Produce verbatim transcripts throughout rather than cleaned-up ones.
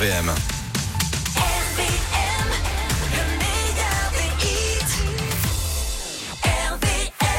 V M. R V M, le meilleur des hits. R V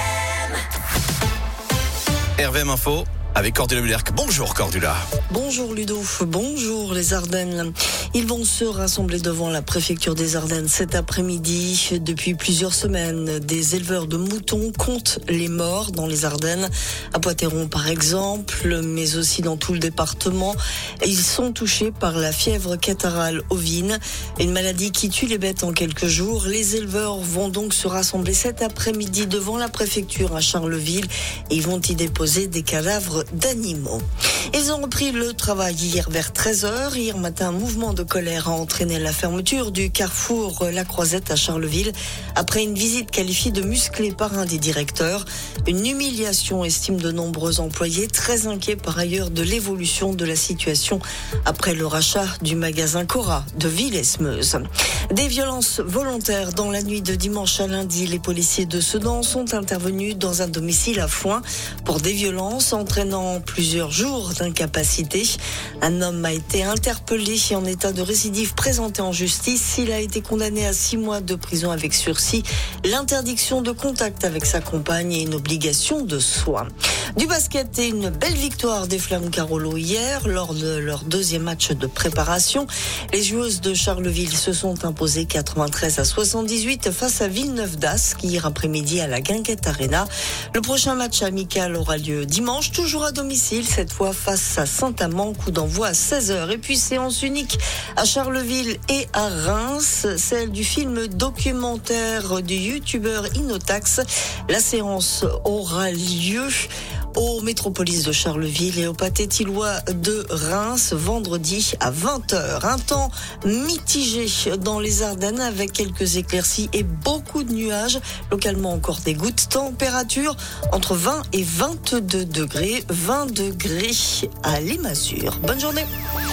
M. R V M Info avec Cordula Muller. Bonjour Cordula. Bonjour Ludo, bonjour les Ardennes. Ils vont se rassembler devant la préfecture des Ardennes cet après-midi. Depuis plusieurs semaines, des éleveurs de moutons comptent les morts dans les Ardennes. À Poitéron par exemple, mais aussi dans tout le département. Ils sont touchés par la fièvre catarrhale ovine, une maladie qui tue les bêtes en quelques jours. Les éleveurs vont donc se rassembler cet après-midi devant la préfecture à Charleville et ils vont y déposer des cadavres d'animaux. Ils ont repris le travail hier vers treize heures. Hier matin, un mouvement de colère a entraîné la fermeture du carrefour La Croisette à Charleville après une visite qualifiée de musclée par un des directeurs. Une humiliation, estime de nombreux employés, très inquiets par ailleurs de l'évolution de la situation après le rachat du magasin Cora de Villesmeuse. Des violences volontaires dans la nuit de dimanche à lundi. Les policiers de Sedan sont intervenus dans un domicile à Foin pour des violences entraînant plusieurs jours d'incapacité. Un homme a été interpellé en état de récidive présenté en justice. Il a été condamné à six mois de prison avec sursis, l'interdiction de contact avec sa compagne et une obligation de soins. Du basket et une belle victoire des Flammes Carolo hier lors de leur deuxième match de préparation. Les joueuses de Charleville se sont imposées quatre-vingt-treize à soixante-dix-huit face à Villeneuve d'Ascq hier après-midi à la Guinguette Arena. Le prochain match amical aura lieu dimanche, toujours à domicile, cette fois face à Saint-Amand, coup d'envoi à seize heures. Et puis séance unique à Charleville et à Reims, celle du film documentaire du youtubeur Inotax. La séance aura lieu au Métropolis de Charleville et au Pâté Thillois de Reims vendredi à vingt heures. Un temps mitigé dans les Ardennes avec quelques éclaircies et beaucoup de nuages. Localement encore des gouttes. Température entre vingt et vingt-deux degrés. vingt degrés à Lémasure. Bonne journée.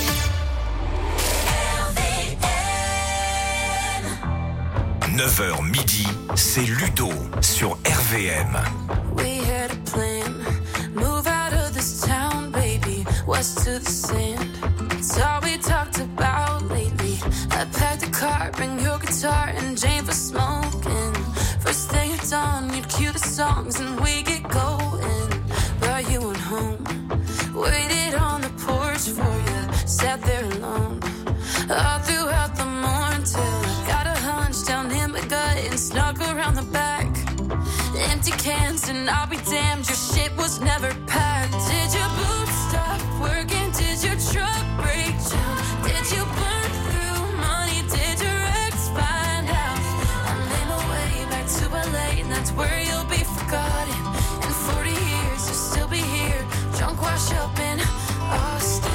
neuf heures midi, c'est Ludo sur R V M. We had a plan, move out of this town, baby, west to the sand. It's all we talked about lately. I packed a car, bring your guitar and Jane for smoking. First thing at dawn, you'd cue the songs and we get going. Brought you on home, waited on the porch for you, sat there alone. All throughout the morning till I got a hunch down in my gut and snuck around the back. Empty cans and I'll be damned, your shit was never packed. Did your boots stop working? Did your truck break down? Did you burn through money? Did your ex find out? I made my way back to L A and that's where you'll be forgotten. In forty years you'll still be here, drunk wash up in Austin.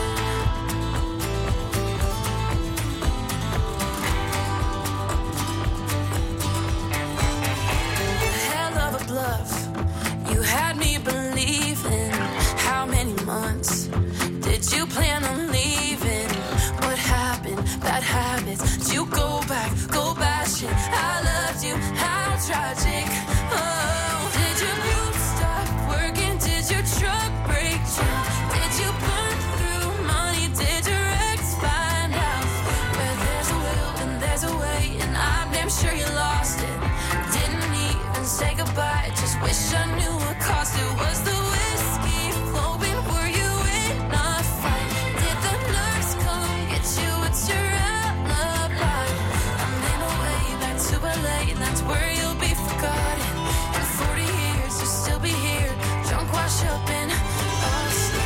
Bluff. You had me believing. How many months did you plan on leaving? What happened? Bad habits. Did you go back? Go bashing. I loved you. How tragic. Oh, did your boots stop working? Did your truck break down? Did you burn through money? Did your ex find out? Where there's a will and there's a way, and I'm damn sure you lost it. Didn't even say goodbye. Just wish I knew what cost it. Was the whiskey flowing? Were you in a fight? Did the nurse come get you? What's your alibi? I made my way back to L A and that's where you'll be forgotten. In forty years you'll still be here, drunk wash up in Austin.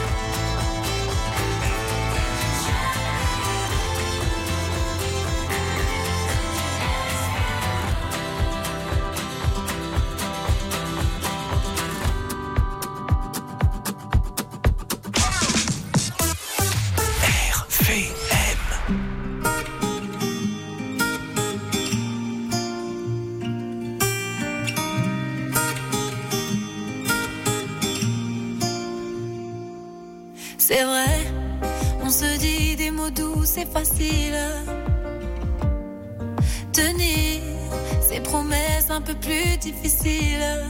C'est vrai, on se dit des mots doux, c'est facile. Tenir ses promesses un peu plus difficiles.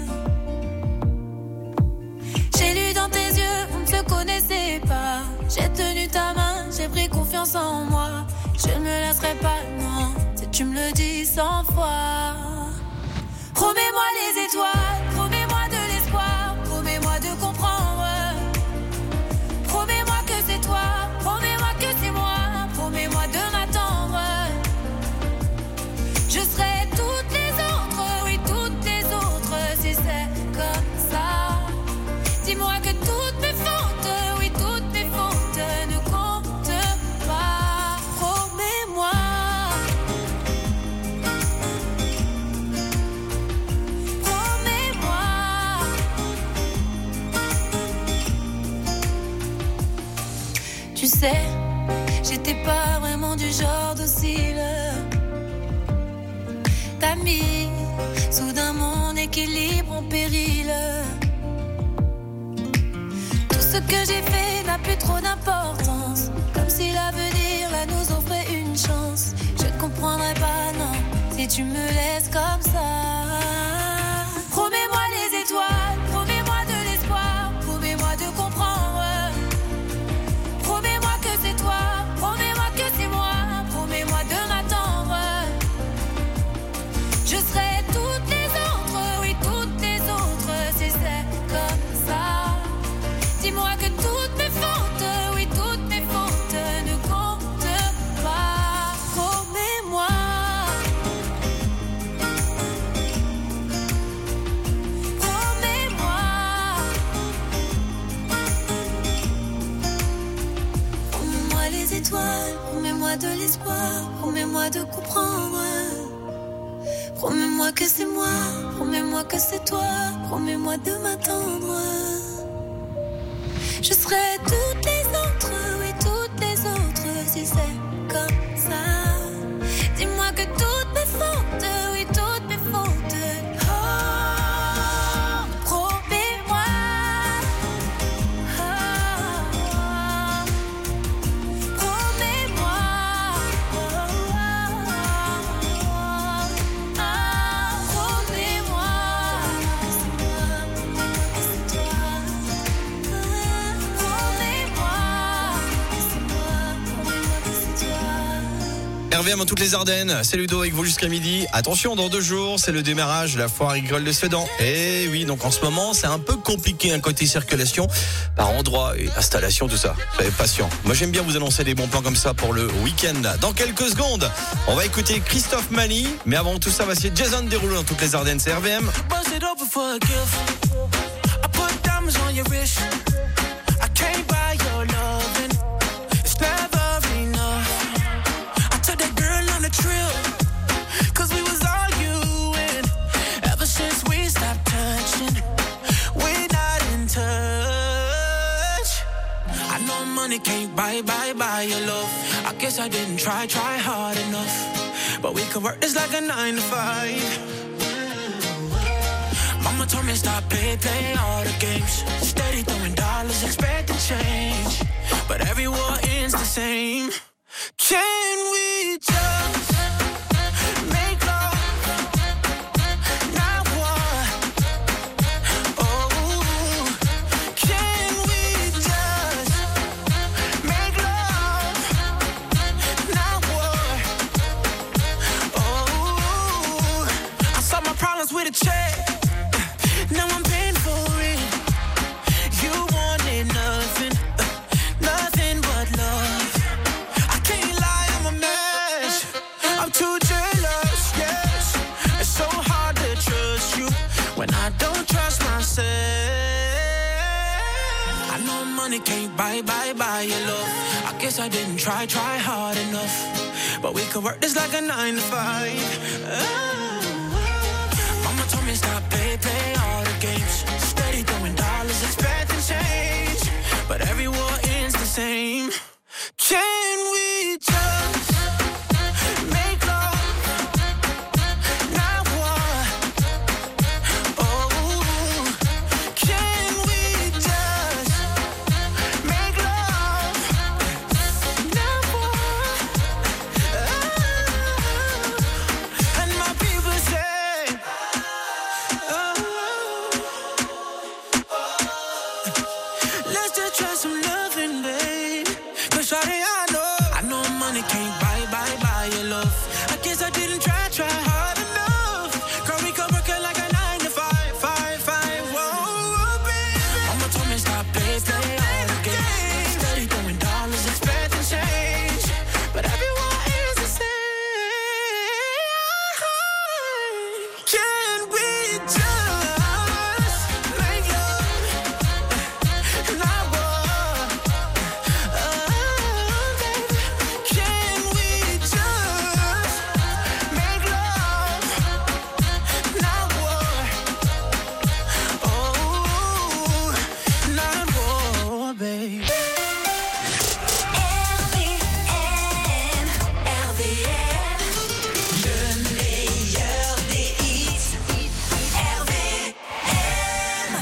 J'ai lu dans tes yeux, on ne se connaissait pas. J'ai tenu ta main, j'ai j'ai pris confiance en moi. Je ne me laisserai pas, non, si tu me le dis cent fois. Promets-moi les étoiles, promets-moi de l'espoir, promets-moi de comprendre. Promets-moi que c'est toi, promets-moi que c'est moi, promets-moi de m'attendre. Je serai toutes les autres, oui toutes les autres, si c'est comme ça. Dis-moi que toutes mes fautes, oui toutes mes fautes ne comptent pas. Promets-moi. Promets-moi. Tu sais, j'étais pas vraiment du genre docile. T'as mis soudain mon équilibre en péril. Tout ce que j'ai fait n'a plus trop d'importance. Comme si l'avenir là nous offrait une chance. Je ne comprendrai pas, non, si tu me laisses comme ça. Promets-moi les étoiles, promets-moi de l'espoir, promets-moi de comprendre. Promets-moi que c'est toi, promets-moi que c'est moi, promets-moi de m'attendre. Je serai toutes les autres, oui toutes les autres, si c'est comme ça. Dis-moi que toutes mes fautes, oui toutes mes fautes ne comptent pas. Promets-moi. Promets-moi. Promets-moi les étoiles, promets-moi de l'espoir, promets-moi de comprendre. Promets-moi que c'est moi, promets-moi que c'est toi, promets-moi de m'attendre. Je serai toutes les autres, oui toutes les autres, si c'est comme ça. Dis-moi que toutes mes fautes, oui toutes mes fautes. Oh, promets-moi. Oh, promets-moi. R V M en toutes les Ardennes, c'est Ludo avec vous jusqu'à midi. Attention, dans deux jours, c'est le démarrage de la foire agricole de Sedan. Et oui, donc en ce moment, c'est un peu compliqué, un côté circulation, par endroit et installation, tout ça. Soyez patient. Moi, j'aime bien vous annoncer des bons plans comme ça pour le week-end. Dans quelques secondes, on va écouter Christophe Mani. Mais avant tout ça, voici Jason Derulo dans toutes les Ardennes, c'est R V M. Can't buy, buy, buy your love. I guess I didn't try, try hard enough. But we could work this like a nine to five. Mama told me stop, play, play all the games. Steady throwing dollars, expecting change. But every war ends the same. Can we just make love? Not war. Oh, can we just make love? Not war. Oh, I solved my problems with a check. Now I'm paying for it. You wanted nothing, nothing but love. I can't lie, I'm a mess. I'm too jealous, yes. It's so hard to trust you when I don't trust myself. I know money can't buy, buy, buy your love. I guess I didn't try, try hard enough. But we could work this like a nine to five. Oh. Mama told me stop, play, play all the games. Steady throwing dollars, expecting change. But every war ends the same. Can we just make love? Not war. Oh, can we just make love? Not war. Oh, and my people say, oh, let's just try some loving, babe. Cause shawty, I know can't buy, buy, buy your love. I guess I didn't try, try hard enough. Girl, we could work it like a nine to five, five, five. Whoa, baby. Mama told me stop, play, play all the games. Steady throwing dollars, expecting change, but everyone is the same. Can we just make love and not war? Oh, baby. Can we just make love, not war? Oh, not war, baby. R V M, R V M, le meilleur des hits. R V M.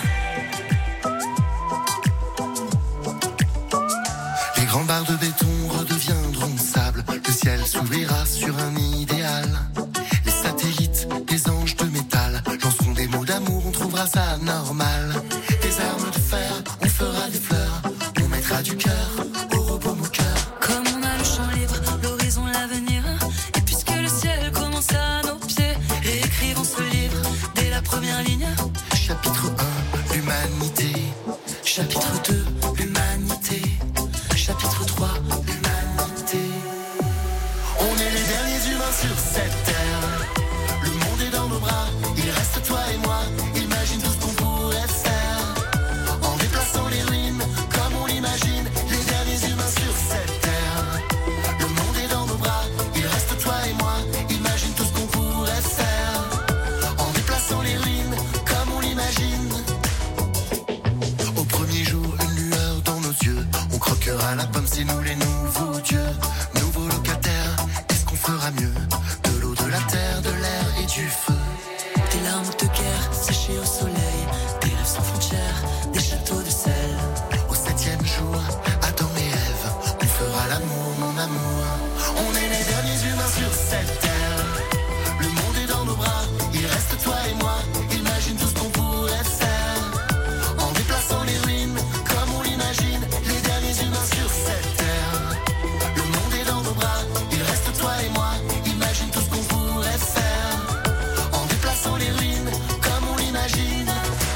Les grandes barres de béton redeviendront sable. Le ciel s'ouvrira sur un idéal. Les satellites, des anges de métal, lanceront des mots d'amour, on trouvera ça normal. Des armes de fer, on fera des fleurs, on mettra du cœur au robot moqueur. Comme on a le champ libre, l'horizon, l'avenir. Et puisque le ciel commence à nos pieds, réécrivons ce livre dès la première ligne. Chapitre un, l'humanité. Chapitre deux, l'humanité. Chapitre trois, l'humanité. On est les derniers humains sur cette terre. Le monde est dans nos bras, il reste toi et moi. Imagine tout ce qu'on pourrait faire. En déplaçant les ruines, comme on l'imagine. Les derniers humains sur cette terre. Le monde est dans nos bras, il reste toi et moi. Imagine tout ce qu'on pourrait faire. En déplaçant les ruines, comme on l'imagine. Au premier jour, une lueur dans nos yeux. On croquera la pomme, c'est nous les nouveaux dieux. Nouveaux locataires, est-ce qu'on fera mieux? De l'eau, de la terre, de l'air et du feu. Des larmes de guerre séchées au soleil, des rêves sans frontières, des châteaux de sel. Au septième jour, Adam et Ève, on fera l'amour, mon amour. On est les derniers humains sur cette terre. Le monde est dans nos bras, il reste toi et moi. Imagine tout ce qu'on pourrait faire. En déplaçant les ruines, comme on l'imagine. Les derniers humains sur cette terre. Le monde est dans nos bras, il reste toi et moi. Imagine tout ce qu'on pourrait faire. En déplaçant les ruines, comme on l'imagine.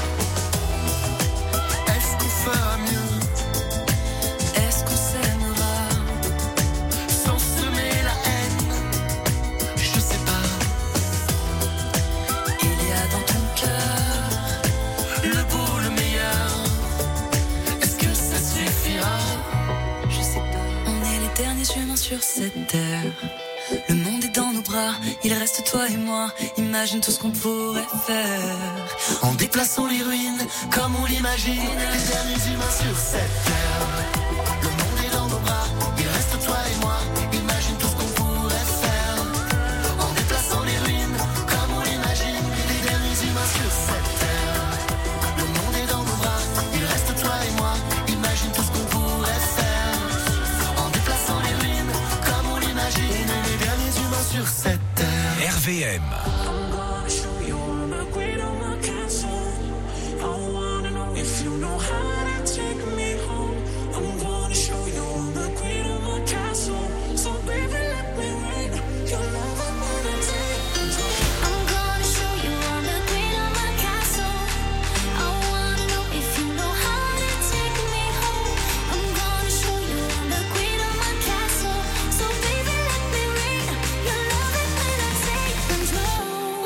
Est-ce qu'on fera mieux? Est-ce qu'on s'aimera Sans semer la haine, je sais pas. Il y a dans ton cœur Le beau, le meilleur, est-ce que ça suffira? Je sais pas. On est les derniers humains sur cette terre. Le monde est dans nos bras, il reste toi et moi. Imagine tout ce qu'on pourrait faire. En déplaçant les ruines, comme on l'imagine. Les derniers humains sur cette terre. Le monde est dans nos bras, il reste toi et moi. Imagine tout ce qu'on pourrait faire. En déplaçant les ruines, comme on l'imagine. Les derniers humains sur cette terre. Le monde est dans nos bras, il reste toi et moi. Imagine tout ce qu'on pourrait faire. En déplaçant les ruines, comme on l'imagine. Les derniers humains sur cette terre. R V M. I'm gonna show you the queen of my castle. I wanna know if you know how to take me home. I'm gonna show you the queen of my castle. So baby, let me reign. Your love I'm gonna take control. I'm gonna show you I'm the queen of my castle. I wanna know if you know how to take me home. I'm gonna show you I'm the queen of my castle. So baby, let me reign. Your love is when I take control.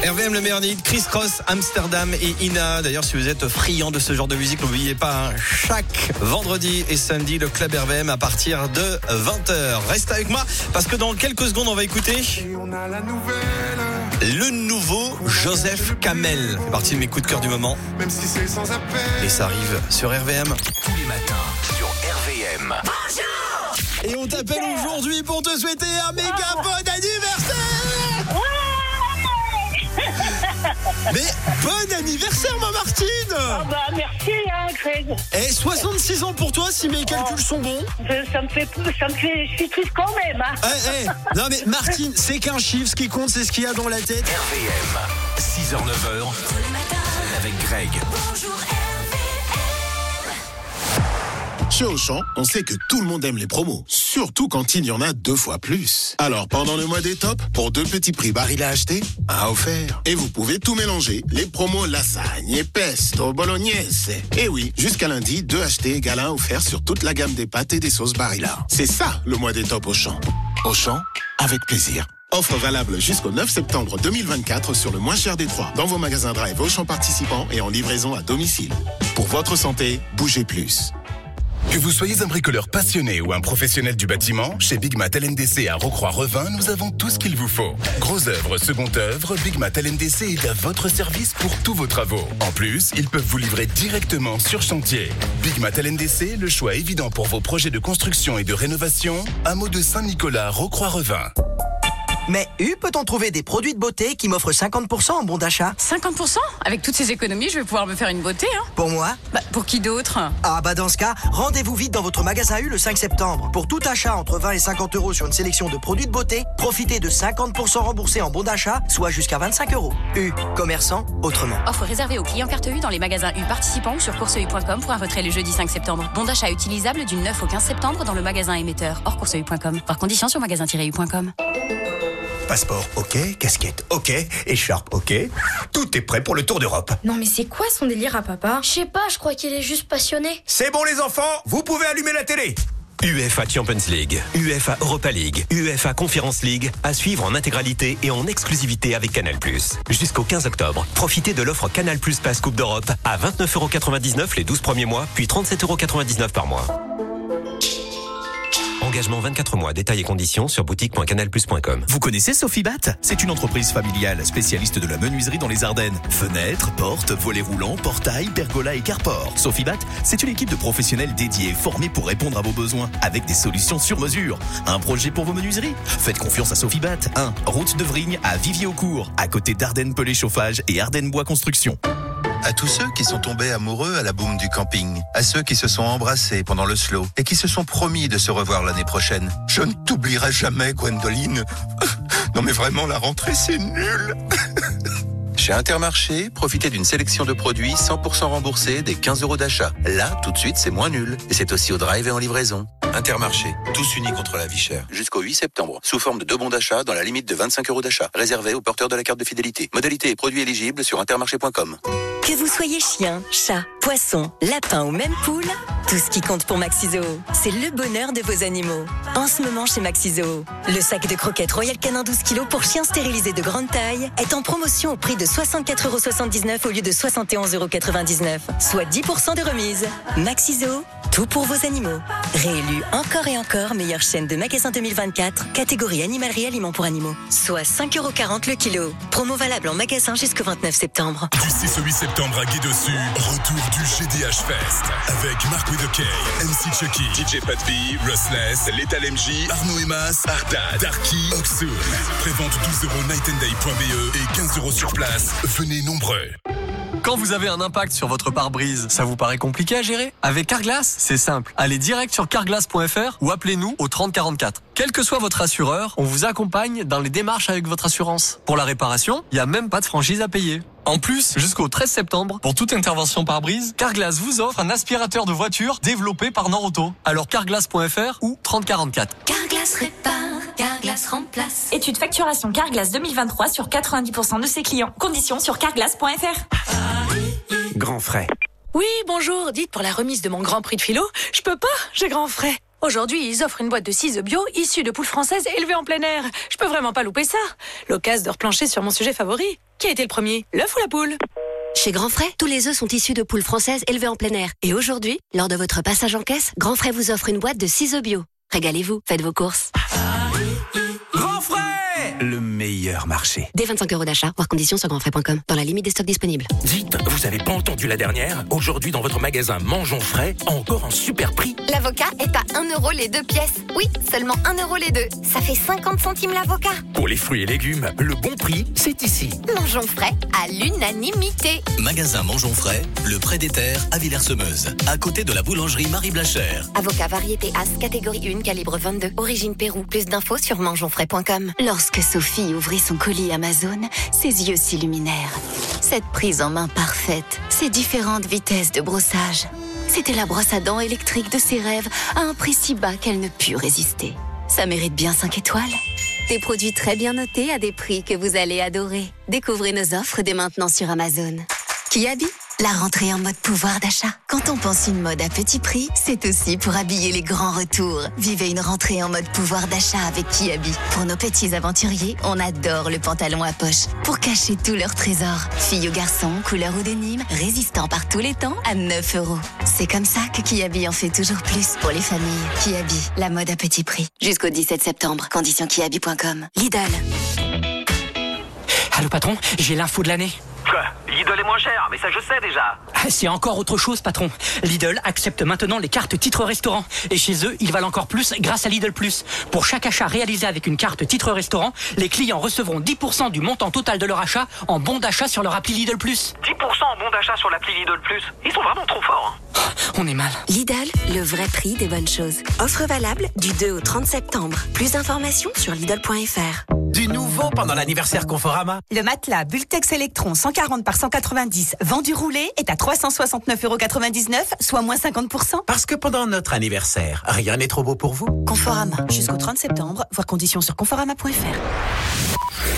R V M, le meilleur hit, Chris Cross, Amsterdam et Ina. D'ailleurs, si vous êtes friand de ce genre de musique, n'oubliez pas, hein, chaque vendredi et samedi, le club R V M à partir de vingt heures. Reste avec moi parce que dans quelques secondes, on va écouter le nouveau Joseph Kamel. C'est parti de mes coups de cœur du moment. Même si c'est sans appel. Et ça arrive sur R V M. Tous les matins sur R V M. Et on t'appelle aujourd'hui pour te souhaiter un méga bon anniversaire. Mais bon anniversaire, ma Martine. Ah bah merci hein Greg. Et soixante-six ans pour toi si mes calculs sont bons. Ça me fait ça me fait je suis triste quand même hein. Eh, eh. Non mais Martine, c'est qu'un chiffre, ce qui compte c'est ce qu'il y a dans la tête. R V M, six heures neuf heures avec Greg. Bonjour R V M. Chez Auchan, on sait que tout le monde aime les promos, surtout quand il y en a deux fois plus. Alors pendant le mois des tops, pour deux petits prix baril à acheter, un offert. Et vous pouvez tout mélanger, les promos lasagne, pesto, bolognaise. Et oui, jusqu'à lundi, deux achetés égale un offert sur toute la gamme des pâtes et des sauces Barilla. C'est ça le mois des tops Auchan. Auchan, avec plaisir. Offre valable jusqu'au neuf septembre deux mille vingt-quatre sur le moins cher des trois, dans vos magasins Drive Auchan participants et en livraison à domicile. Pour votre santé, bougez plus. Que vous soyez un bricoleur passionné ou un professionnel du bâtiment, chez Big Mat L N D C à Rocroi-Revin, nous avons tout ce qu'il vous faut. Gros œuvre, second œuvre, Big Mat L N D C est à votre service pour tous vos travaux. En plus, ils peuvent vous livrer directement sur chantier. Big Mat L N D C, le choix évident pour vos projets de construction et de rénovation, hameau de Saint-Nicolas, Rocroi-Revin. Mais U, peut-on trouver des produits de beauté qui m'offrent cinquante pour cent en bon d'achat? cinquante pour cent? Avec toutes ces économies, je vais pouvoir me faire une beauté, hein. Pour moi? Bah, pour qui d'autre? Ah bah dans ce cas, rendez-vous vite dans votre magasin U le cinq septembre. Pour tout achat entre vingt et cinquante euros sur une sélection de produits de beauté, profitez de cinquante pour cent remboursés en bon d'achat, soit jusqu'à vingt-cinq euros. U, commerçant autrement. Offre réservée aux clients carte U dans les magasins U participants ou sur course u point com pour un retrait le jeudi cinq septembre. Bon d'achat utilisable du neuf au quinze septembre dans le magasin émetteur, hors course u point com. Par condition sur magasin tiret u point com. Passeport, ok. Casquette, ok. Écharpe, ok. Tout est prêt pour le Tour d'Europe. Non mais c'est quoi son délire à papa? Je sais pas, je crois qu'il est juste passionné. C'est bon les enfants, vous pouvez allumer la télé. UEFA Champions League, UEFA Europa League, UEFA Conference League, à suivre en intégralité et en exclusivité avec Canal plus. Jusqu'au quinze octobre, profitez de l'offre Canal plus Pass Coupe d'Europe à vingt-neuf euros quatre-vingt-dix-neuf les douze premiers mois, puis trente-sept euros quatre-vingt-dix-neuf par mois. Engagement vingt-quatre mois, détails et conditions sur boutique point canal plus point com. Vous connaissez Sophie Bat? C'est une entreprise familiale spécialiste de la menuiserie dans les Ardennes. Fenêtres, portes, volets roulants, portails, pergolas et carport. Sophie Bat, c'est une équipe de professionnels dédiés, formés pour répondre à vos besoins, avec des solutions sur mesure. Un projet pour vos menuiseries? Faites confiance à Sophie Bat. un Route de Vrigne à Vivier-au-Court, à côté d'Ardennes Pelé Chauffage et Ardennes Bois Construction. À tous ceux qui sont tombés amoureux à la boum du camping, à ceux qui se sont embrassés pendant le slow et qui se sont promis de se revoir l'année prochaine. Je ne t'oublierai jamais, Gwendoline. Non mais vraiment, la rentrée, c'est nul. Chez Intermarché, profitez d'une sélection de produits cent pour cent remboursés dès quinze euros d'achat. Là, tout de suite, c'est moins nul. Et c'est aussi au drive et en livraison. Intermarché, tous unis contre la vie chère. Jusqu'au huit septembre, sous forme de deux bons d'achat dans la limite de vingt-cinq euros d'achat. Réservé aux porteurs de la carte de fidélité. Modalités et produits éligibles sur intermarché point com. Que vous soyez chien, chat, poisson, lapin ou même poule, tout ce qui compte pour Maxiso, c'est le bonheur de vos animaux. En ce moment chez Maxiso, le sac de croquettes Royal Canin douze kilos pour chiens stérilisés de grande taille est en promotion au prix de soixante-quatre euros soixante-dix-neuf au lieu de soixante et onze euros quatre-vingt-dix-neuf, soit dix pour cent de remise. Maxiso, tout pour vos animaux. Réélu encore et encore meilleure chaîne de magasins deux mille vingt-quatre, catégorie animalerie aliments pour animaux, soit cinq euros quarante le kilo. Promo valable en magasin jusqu'au vingt-neuf septembre. Du six au huit septembre à Guédessus, retour du G D H Fest avec Mark with a K, M C Chucky, D J Pat B, Rustless, Lethal M J, Arnaud Emas, Arda, Darky, Oxoon. Prévente douze euros night and day point b e et quinze euros sur place. Venez nombreux. Quand vous avez un impact sur votre pare-brise, ça vous paraît compliqué à gérer? Avec Carglass, c'est simple. Allez direct sur carglass point f r ou appelez-nous au trente quarante-quatre. Quel que soit votre assureur, on vous accompagne dans les démarches avec votre assurance. Pour la réparation, il n'y a même pas de franchise à payer. En plus, jusqu'au treize septembre, pour toute intervention pare-brise, Carglass vous offre un aspirateur de voiture développé par Norauto. Alors carglass point f r ou trente quarante-quatre. Carglass répare, Carglass remplace. Étude facturation Carglass deux mille vingt-trois sur quatre-vingt-dix pour cent de ses clients. Conditions sur carglass point f r. Grand frais. Oui, bonjour. Dites, pour la remise de mon grand prix de philo, je peux pas, j'ai grand frais. Aujourd'hui, ils offrent une boîte de six œufs bio issus de poules françaises élevées en plein air. Je peux vraiment pas louper ça. L'occasion de replancher sur mon sujet favori. Qui a été le premier, l'œuf ou la poule? Chez Grand Frais, tous les œufs sont issus de poules françaises élevées en plein air. Et aujourd'hui, lors de votre passage en caisse, Grand Frais vous offre une boîte de six œufs bio. Régalez-vous, faites vos courses. Grand Frais, le meilleur marché. Dès vingt-cinq euros d'achat, voir conditions sur grandfrais point com, dans la limite des stocks disponibles. Dites, vous avez pas entendu la dernière? Aujourd'hui, dans votre magasin Mangeons Frais, encore un super prix. L'avocat est à un euro les deux pièces. Oui, seulement un euro les deux. Ça fait cinquante centimes l'avocat. Pour les fruits et légumes, le bon prix, c'est ici. Mangeons Frais à l'unanimité. Magasin Mangeons Frais, le Pré des Terres à Villers-Semeuse, à côté de la boulangerie Marie Blachère. Avocat variété As, catégorie un, calibre vingt-deux, origine Pérou. Plus d'infos sur mangeons frais point com. Lorsque Sophie ouvrit son colis Amazon, ses yeux s'illuminèrent. Cette prise en main parfaite, ces différentes vitesses de brossage. C'était la brosse à dents électrique de ses rêves à un prix si bas qu'elle ne put résister. Ça mérite bien cinq étoiles. Des produits très bien notés à des prix que vous allez adorer. Découvrez nos offres dès maintenant sur Amazon. Kiabi, la rentrée en mode pouvoir d'achat. Quand on pense une mode à petit prix, c'est aussi pour habiller les grands retours. Vivez une rentrée en mode pouvoir d'achat avec Kiabi. Pour nos petits aventuriers, on adore le pantalon à poche. Pour cacher tous leurs trésors. Filles ou garçons, couleur ou denim, résistant par tous les temps à neuf euros. C'est comme ça que Kiabi en fait toujours plus pour les familles. Kiabi, la mode à petit prix. Jusqu'au dix-sept septembre. Conditions kiabi point com. Lidl. Allô patron, j'ai l'info de l'année. Quoi? Lidl est moins cher, mais ça je sais déjà. Ah, c'est encore autre chose, patron. Lidl accepte maintenant les cartes titres restaurant. Et chez eux, ils valent encore plus grâce à Lidl Plus. Pour chaque achat réalisé avec une carte titre restaurant, les clients recevront dix pour cent du montant total de leur achat en bon d'achat sur leur appli Lidl Plus. dix pour cent en bon d'achat sur l'appli Lidl Plus. Ils sont vraiment trop forts. Hein. On est mal. Lidl, le vrai prix des bonnes choses. Offre valable du deux au trente septembre. Plus d'informations sur Lidl point F R. Du nouveau pendant l'anniversaire Conforama. Le matelas Bultex Electron cent quarante par cent quatre-vingt-dix vendu roulé est à trois cent soixante-neuf euros quatre-vingt-dix-neuf, soit moins cinquante pour cent. Parce que pendant notre anniversaire, rien n'est trop beau pour vous. Conforama, jusqu'au trente septembre, voir conditions sur conforama point F R.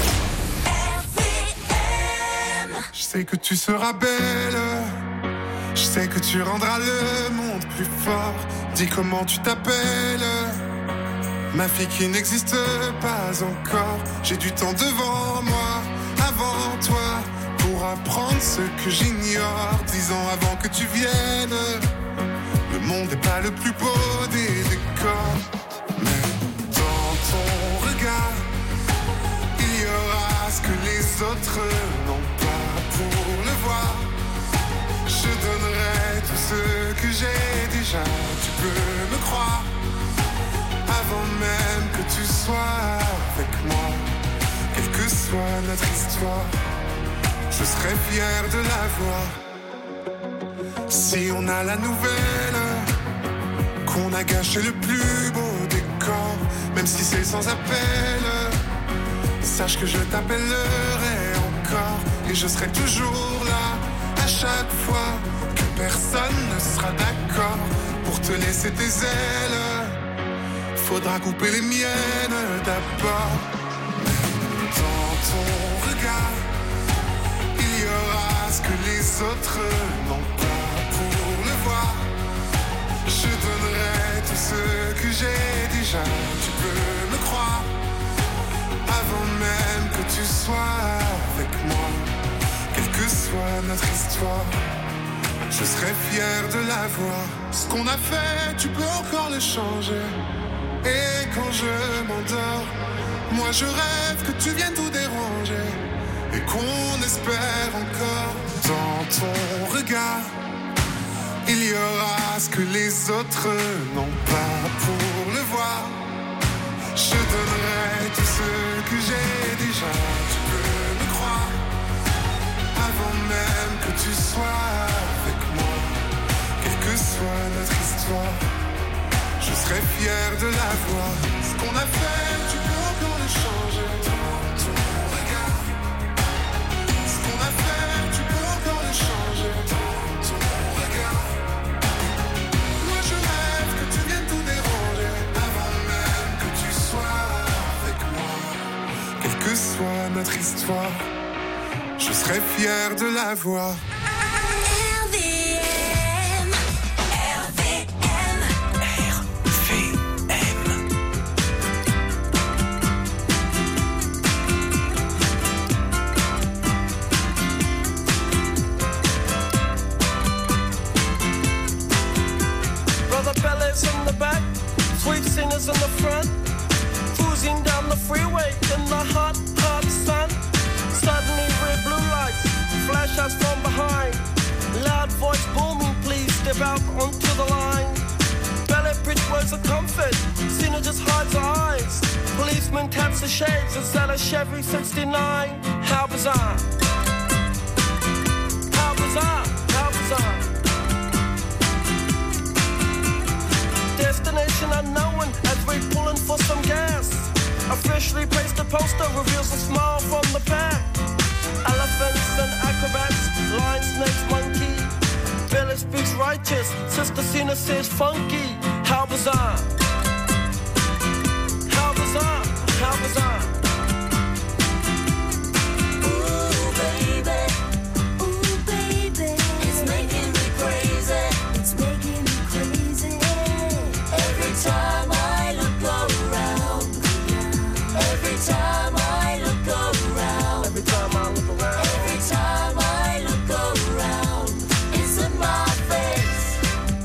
Je sais que tu seras belle, je sais que tu rendras le monde plus fort. Dis comment tu t'appelles, ma fille qui n'existe pas encore. J'ai du temps devant moi, avant toi, pour apprendre ce que j'ignore. Dix ans avant que tu viennes, le monde n'est pas le plus beau des décors. Mais dans ton regard, il y aura ce que les autres n'ont pas. Pour le voir, je donnerai tout ce que j'ai déjà. Tu peux me croire, avant même que tu sois avec moi. Quelle que soit notre histoire, je serai fier de la voir. Si on a la nouvelle qu'on a gâché le plus beau décor, même si c'est sans appel, sache que je t'appellerai encore. Et je serai toujours là à chaque fois que personne ne sera d'accord pour te laisser tes ailes. Faudra couper les miennes d'abord. Dans ton regard, il y aura ce que les autres n'ont pas. Pour le voir, je donnerai tout ce que j'ai déjà. Tu peux me croire, avant même que tu sois avec moi. Quelle que soit notre histoire, je serai fier de la voir. Ce qu'on a fait, tu peux encore le changer. Et quand je m'endors, moi je rêve que tu viennes tout déranger. Et qu'on espère encore. Dans ton regard, il y aura ce que les autres n'ont pas. Pour le voir, je donnerai tout ce que j'ai déjà. Tu peux me croire, avant même que tu sois avec moi. Quelle que soit notre histoire, je serai fier de la voir. Ce qu'on a fait, tu peux encore le changer. Dans ton regard, ce qu'on a fait, tu peux encore le changer. Dans ton regard, moi je rêve que tu viennes tout déranger. Avant même que tu sois avec moi. Quelle que soit notre histoire, je serai fier de la voir. R V step out onto the line. Ballet bridge words of comfort, Cena just hides her eyes. Policeman taps the shades, is that a Chevy sixty-nine? How bizarre. How bizarre, how bizarre. Destination unknown as we're pulling for some gas. Officially placed a poster, reveals a smile from the pack. Elephants and acrobats, lion, snakes, monkey. Billy speaks righteous, Sister Cena says funky. How bizarre. How bizarre, how bizarre. Ooh, baby. Ooh, baby. It's making me crazy. It's making me crazy. Every time I look around. Every time I look around. Every time I look around. Every time I look around. It's in my face.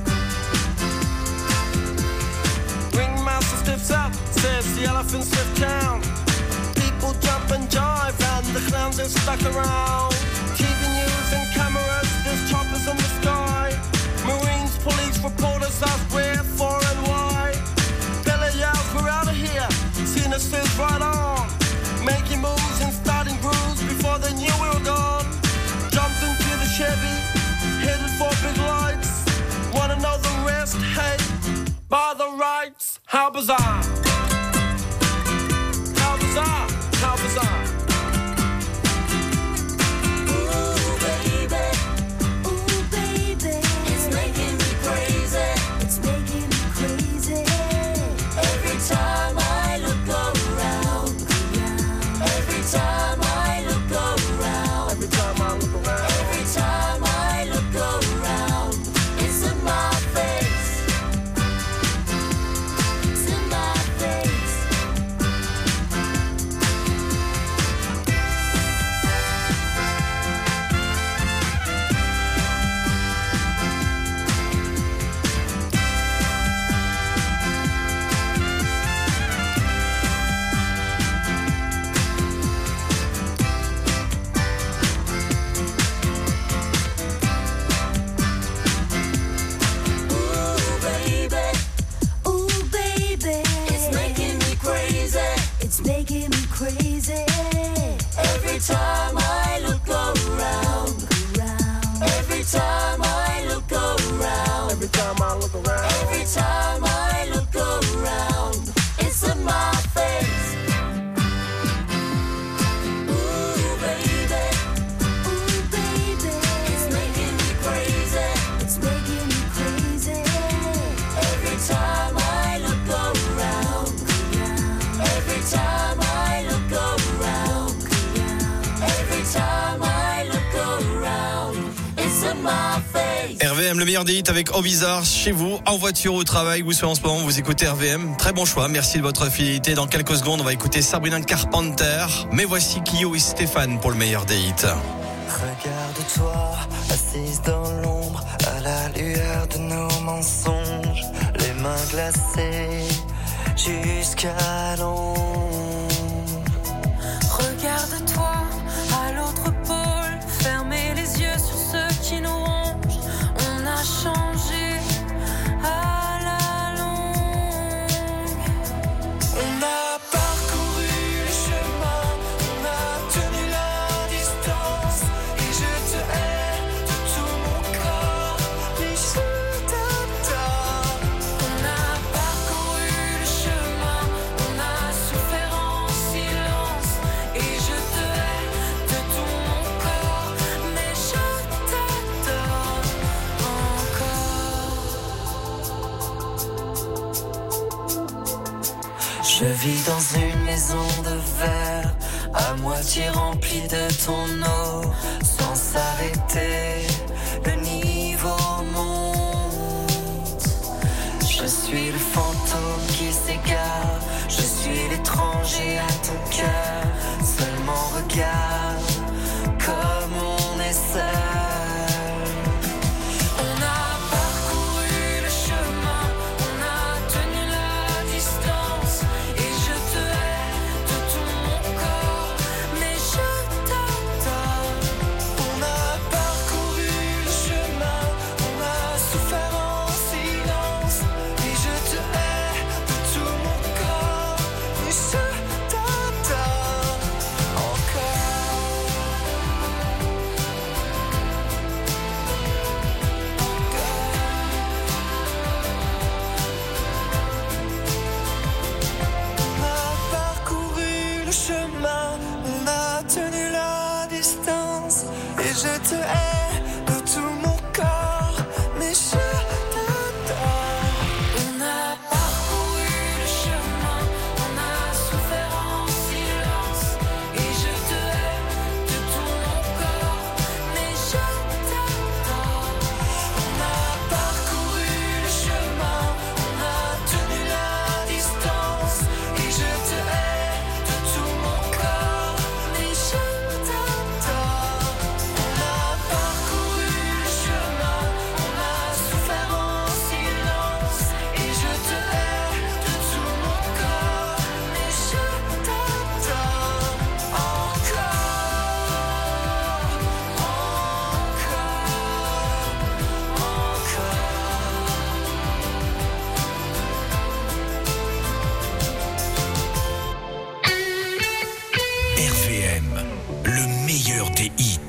Ringmaster stiffs up, says the elephant stiff down. People jump and jive and the clowns are stuck around. T V news and cameras, there's choppers in the sky. Marines, police, reporters ask where, for and why. Billy yells, we're out of here. Cena says right on. Making moves and starting grooves before they knew we were gone. Jumped into the Chevy, headed for big lights. Wanna know the rest? Hey, by the rights. How bizarre. How bizarre. How bizarre. Ooh, baby. Ooh, baby. It's making me crazy. It's making me crazy. Every time I look around. Every time I look around. Every time I look around. Every time I look around. It's in my face. It's in my face. Ooh, baby. Ooh, baby. It's making me crazy. It's making me crazy. Every time I look around. Every time I look around. Every time I look around. Every time I look around. It's in my face. Ooh, baby. Ooh, baby. It's making me crazy. It's making me crazy. Every time I look around. Every time I look around. Every time I look around. It's in my face. R V M, le meilleur des hits avec Oh Bizarre, chez vous, en voiture, au travail, vous soyez en ce moment, vous écoutez R V M. Très bon choix, merci de votre fidélité. Dans quelques secondes, on va écouter Sabrina Carpenter. Mais voici Kyo et Stéphane pour le meilleur des hits. Regarde-toi, assise dans l'ombre, à la lueur de nos mensonges, les mains glacées jusqu'à l'ombre. Regarde-toi à l'autre pôle, fermez les yeux sur ceux qui nous rongent. On a changé à la longue. On a parcouru le chemin, on a tenu la distance, et je te hais de tout mon corps, mais je t'adore. On a parcouru le chemin, on a souffert en silence, et je te hais de tout mon corps, mais je t'adore encore. Je vis dans une maison de verre, à moitié remplie de ton eau, sans s'arrêter, le niveau monte. Je suis le fantôme qui s'égare, je suis l'étranger à ton cœur, seulement regarde comme on est seul. On a parcouru le chemin, on a tenu la distance, et je te hais de tout mon corps, mais je t'adore. On a parcouru le chemin, on a souffert a tenu la distance. Et je te hais de tout mon corps, mais je t'adore. On a parcouru le chemin, on a souffert en silence. Et je te hais de tout mon corps, mais je t'adore. On a parcouru le chemin, on a tenu la distance. Et je te hais de tout mon corps, mais je t'adore. On a parcouru le chemin, on a souffert en silence. Et je te hais de tout mon corps, mais je t'adore encore, R V M, le meilleur des hits.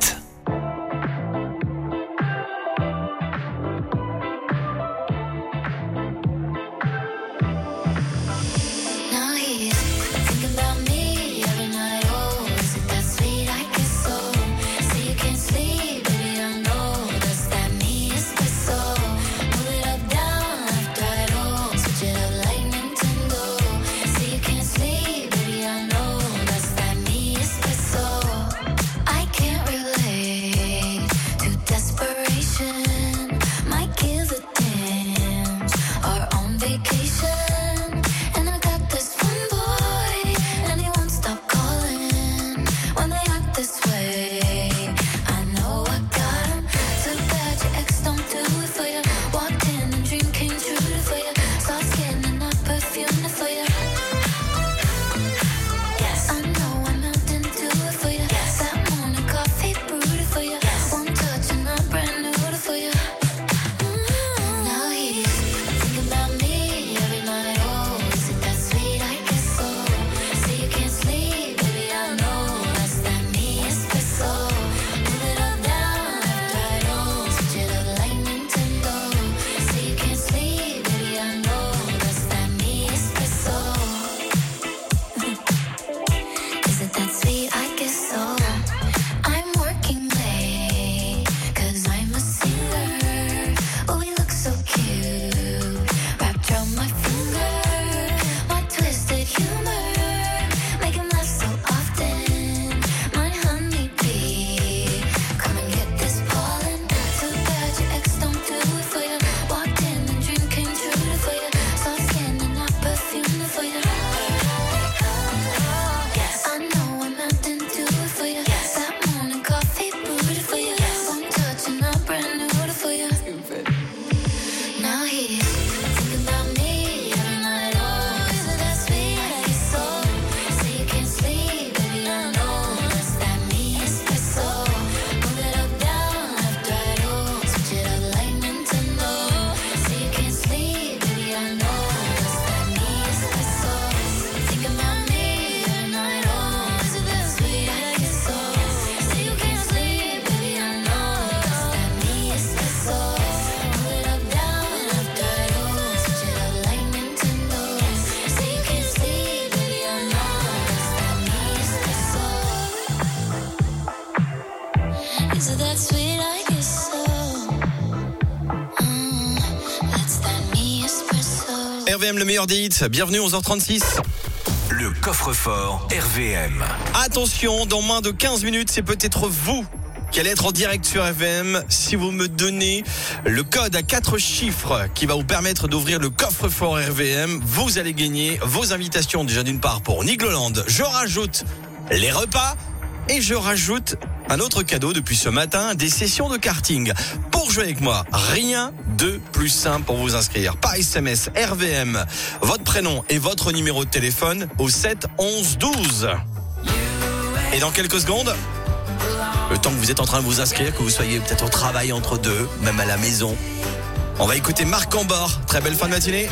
Now he's thinking about me every night. Oh, is it that sweet I kiss so? Say you can't sleep, baby, I know that's that me espresso. Move it up, down, left, right, oh, switch it up like Nintendo. Say you can't sleep, baby, I know that's that me espresso. I can't relate to desperation. Might give a damn. Are on vacation. And I got this one boy, and he won't stop calling. When they act this way, I know I got him. Too bad your ex don't do it for you. Walked in and dream came true for you. Soft skin and not perfume for you. Yes, I know I'm out into it for you. That morning coffee brewed for you. One touch and I'm brand new for you. Now he's thinking about me every night. Oh, is it that sweet I kiss so? Say you can't sleep, baby, I know that's that me espresso. Move it up, down, left, right, oh, switch it up like Nintendo. Say you can't sleep, baby, I know that's that me espresso. Is it that sweet I kiss so? I'm working late, cause I'm a singer. Oh, we look so cute, wrapped around my finger. My twisted humor, make him laugh so often. My honeybee, come and get this pollen. Too bad your ex don't do it for you. Walked in and dream came true for you. Soft skin and not perfume for you. Yes, I know I'm out into it for you. That morning coffee brewed for you. One touch and I'm brand new for you. Now he's thinking about me every night. Oh, is it that sweet I kiss so? Say you can't sleep, baby, I know that's that me espresso. Move it up, down, left, right, oh, switch it up like Nintendo. Say you can't sleep, baby, I know that's that me espresso. Thinking about me every night. Oh, is it that sweet I kiss so? Say you can't sleep, baby, I know that's that me espresso. Move it up, down, left, right, oh, switch it up like Nintendo. Say you can't sleep, baby, I know that's that me espresso. Is it that sweet I kiss so? Mm, that's that me espresso. R V M, le meilleur des hits. Bienvenue, onze heures trente-six. Le coffre-fort R V M. Attention, dans moins de quinze minutes, c'est peut-être vous qui allez être en direct sur R V M si vous me donnez le code à quatre chiffres qui va vous permettre d'ouvrir le coffre-fort R V M. Vous allez gagner vos invitations déjà d'une part pour Nigloland. Je rajoute les repas et je rajoute un autre cadeau depuis ce matin, des sessions de karting. Pour jouer avec moi, rien de plus simple pour vous inscrire. Par S M S R V M, votre prénom et votre numéro de téléphone au sept onze douze. Et dans quelques secondes, le temps que vous êtes en train de vous inscrire, que vous soyez peut-être au travail entre deux, même à la maison, on va écouter Marc Cambord. Très belle fin de matinée.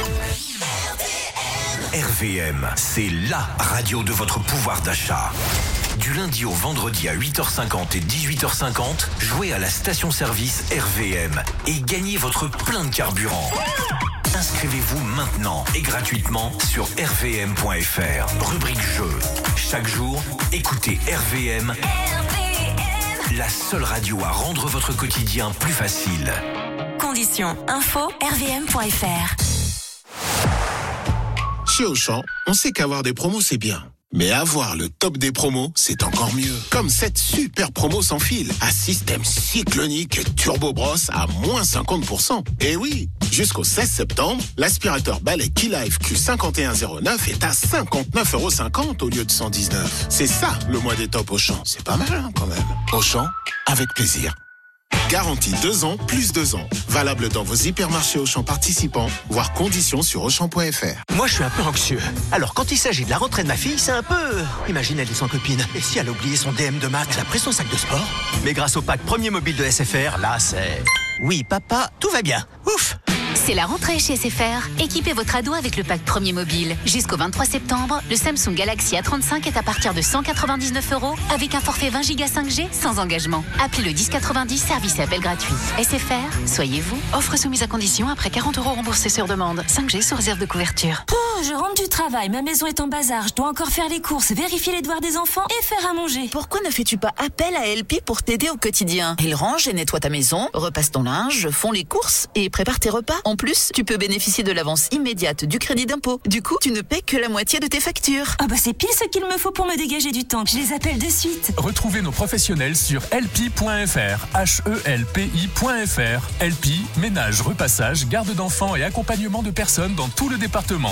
R V M, c'est la radio de votre pouvoir d'achat. Du lundi au vendredi à huit heures cinquante et dix-huit heures cinquante, jouez à la station-service R V M et gagnez votre plein de carburant. Inscrivez-vous maintenant et gratuitement sur r v m point f r. Rubrique jeu. Chaque jour, écoutez R V M. R V M. La seule radio à rendre votre quotidien plus facile. Conditions info r v m point f r. Chez Auchan, on sait qu'avoir des promos, c'est bien. Mais avoir le top des promos, c'est encore mieux. Comme cette super promo sans fil, à système cyclonique Turbo Brosse à moins cinquante pour cent. Et oui, jusqu'au seize septembre, l'aspirateur balai Keylife Q cinquante et un zéro neuf est à cinquante-neuf euros cinquante au lieu de cent dix-neuf. C'est ça, le mois des tops Auchan. C'est pas mal, hein, quand même. Auchan, avec plaisir. Garantie deux ans, plus deux ans. Valable dans vos hypermarchés Auchan participants, voire conditions sur Auchan point f r. Moi, je suis un peu anxieux. Alors, quand il s'agit de la rentrée de ma fille, c'est un peu... Imagine, elle est sans copine. Et si elle a oublié son D M de maths, elle a pris son sac de sport. Mais grâce au pack premier mobile de S F R, là, c'est... Oui, papa, tout va bien. Ouf. C'est la rentrée chez S F R. Équipez votre ado avec le pack premier mobile. Jusqu'au vingt-trois septembre, le Samsung Galaxy A trente-cinq est à partir de cent quatre-vingt-dix-neuf euros avec un forfait vingt giga cinq G sans engagement. Appelez le dix quatre-vingt-dix, service et appel gratuit. S F R, soyez vous. Offre soumise à condition après quarante euros remboursés sur demande. cinq G sous réserve de couverture. Oh, je rentre du travail, ma maison est en bazar, je dois encore faire les courses, vérifier les devoirs des enfants et faire à manger. Pourquoi ne fais-tu pas appel à L P pour t'aider au quotidien? Il range et nettoie ta maison, repasse ton linge, font les courses et prépare tes repas. En plus, tu peux bénéficier de l'avance immédiate du crédit d'impôt. Du coup, tu ne paies que la moitié de tes factures. Ah bah c'est pile ce qu'il me faut pour me dégager du temps. Je les appelle de suite. Retrouvez nos professionnels sur L P point F R. H E L P I point F R. L P, ménage, repassage, garde d'enfants et accompagnement de personnes dans tout le département.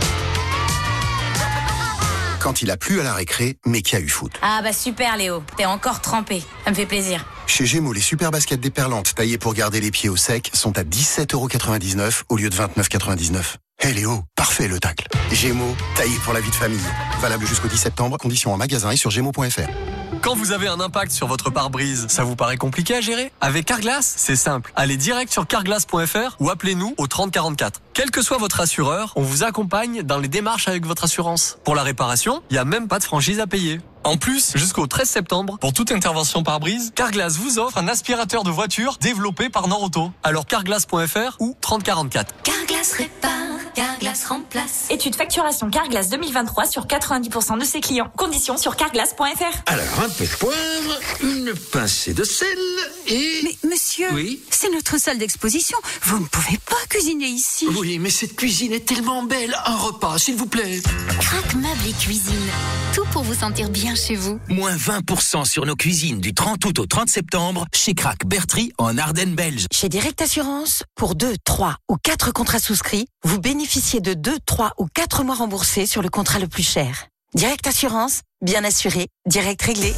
Quand il a plu à la récré, mais qu'il y a eu foot. Ah bah super Léo, t'es encore trempé. Ça me fait plaisir. Chez Gémeaux, les super baskets déperlantes taillées pour garder les pieds au sec sont à dix-sept euros quatre-vingt-dix-neuf au lieu de vingt-neuf euros quatre-vingt-dix-neuf. Hé hey Léo, parfait le tacle. Gémeaux, taillé pour la vie de famille. Valable jusqu'au dix septembre, conditions en magasin et sur gémeaux point f r. Quand vous avez un impact sur votre pare-brise, ça vous paraît compliqué à gérer? Avec Carglass, c'est simple. Allez direct sur carglass point f r ou appelez-nous au trente quarante-quatre. Quel que soit votre assureur, on vous accompagne dans les démarches avec votre assurance. Pour la réparation, il n'y a même pas de franchise à payer. En plus, jusqu'au treize septembre, pour toute intervention pare-brise, Carglass vous offre un aspirateur de voiture développé par Norauto. Alors carglass point f r ou trente quarante-quatre. Carglass répare, Carglass remplace. Étude facturation Carglass deux mille vingt-trois sur quatre-vingt-dix pour cent de ses clients. Conditions sur carglass point f r. Alors, un peu de poivre, une pincée de sel et... Mais monsieur, oui, c'est notre salle d'exposition. Vous ne pouvez pas cuisiner ici. Oui, mais cette cuisine est tellement belle. Un repas, s'il vous plaît. Crac Meubles et Cuisine. Tout pour vous sentir bien chez vous. Moins vingt pour cent sur nos cuisines du trente août au trente septembre chez Crac Bertry en Ardennes belge. Chez Direct Assurance, pour deux, trois ou quatre contrats souscrits, vous bénéficiez de deux, trois ou quatre mois remboursés sur le contrat le plus cher. Direct Assurance, bien assuré, direct réglé.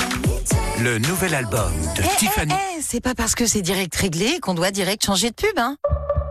Le nouvel album de Eh, Tiffany. eh, eh, c'est pas parce que c'est direct réglé qu'on doit direct changer de pub, hein.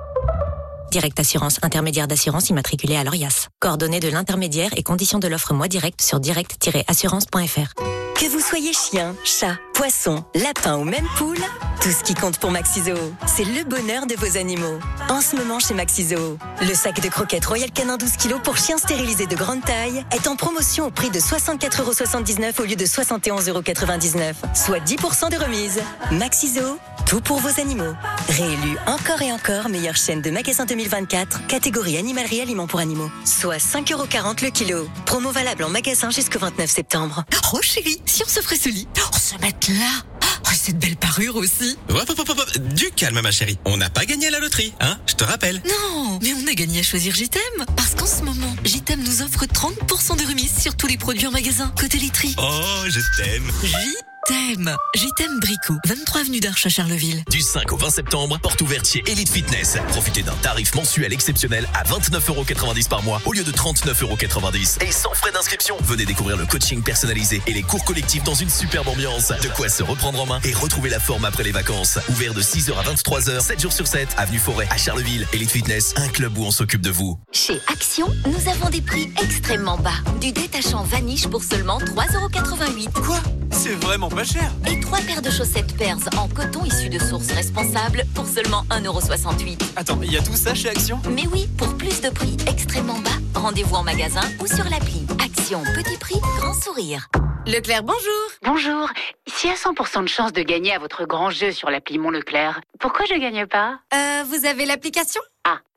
Direct Assurance, intermédiaire d'assurance immatriculé à l'Orias. Coordonnées de l'intermédiaire et conditions de l'offre Moi Direct sur direct tiret assurance point f r. Que vous soyez chien, chat, poisson, lapin ou même poule, tout ce qui compte pour Maxiso, c'est le bonheur de vos animaux. En ce moment chez Maxiso, le sac de croquettes Royal Canin douze kilos pour chiens stérilisés de grande taille est en promotion au prix de soixante-quatre euros soixante-dix-neuf au lieu de soixante et onze euros quatre-vingt-dix-neuf, soit dix pour cent de remise. Maxiso, tout pour vos animaux. Réélu encore et encore meilleure chaîne de magasins deux mille vingt-quatre, catégorie animalerie aliments pour animaux, soit cinq euros quarante le kilo. Promo valable en magasin jusqu'au vingt-neuf septembre. Oh chérie, si on se ferait ce lit, on se mette là. Oh, cette belle parure aussi. Hop, hop, hop, hop. Du calme ma chérie, on n'a pas gagné à la loterie, hein, je te rappelle. Non, mais on a gagné à choisir J T M. Parce qu'en ce moment, J T M nous offre trente pour cent de remise sur tous les produits en magasin. Côté literie. Oh, je t'aime. J T M. J T M Brico, vingt-trois avenue d'Arche à Charleville. Du cinq au vingt septembre, porte ouverte chez Elite Fitness. Profitez d'un tarif mensuel exceptionnel à vingt-neuf euros quatre-vingt-dix par mois au lieu de trente-neuf euros quatre-vingt-dix. Et sans frais d'inscription. Venez découvrir le coaching personnalisé et les cours collectifs dans une superbe ambiance. De quoi se reprendre en main et retrouver la forme après les vacances. Ouvert de six heures à vingt-trois heures, sept jours sur sept, avenue Forêt à Charleville. Elite Fitness, un club où on s'occupe de vous. Chez Action, nous avons des prix extrêmement bas. Du détachant Vanish pour seulement trois euros quatre-vingt-huit. Quoi? C'est vraiment pas cher. Et trois paires de chaussettes Pairs en coton issues de sources responsables pour seulement un euro soixante-huit. Attends, il y a tout ça chez Action? Mais oui, pour plus de prix extrêmement bas, rendez-vous en magasin ou sur l'appli. Action, petit prix, grand sourire. Leclerc, bonjour. Bonjour. S'il y a cent pour cent de chance de gagner à votre grand jeu sur l'appli Mon Leclerc, pourquoi je gagne pas? Euh, vous avez l'application? Ah,